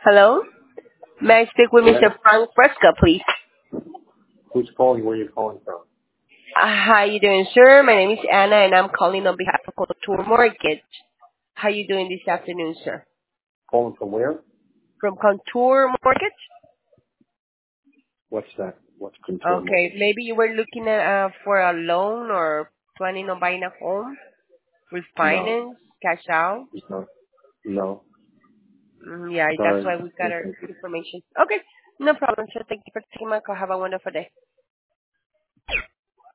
Hello? May I speak with Yes. Mr. Frank Fresca, please? Who's calling? Where are you calling from? How you doing, sir? My name is Anna, and I'm calling on behalf of Contour Mortgage. How you doing this afternoon, sir? Calling from where? From Contour Mortgage? What's that? What's contour Okay, mortgage? maybe you were looking at for a loan or planning on buying a home, No. refinance, cash out. It's not. No. Yeah, that's Sorry. why we got No, our thank you. information. Okay, no problem, sir. Thank you for taking my call. Have a wonderful day.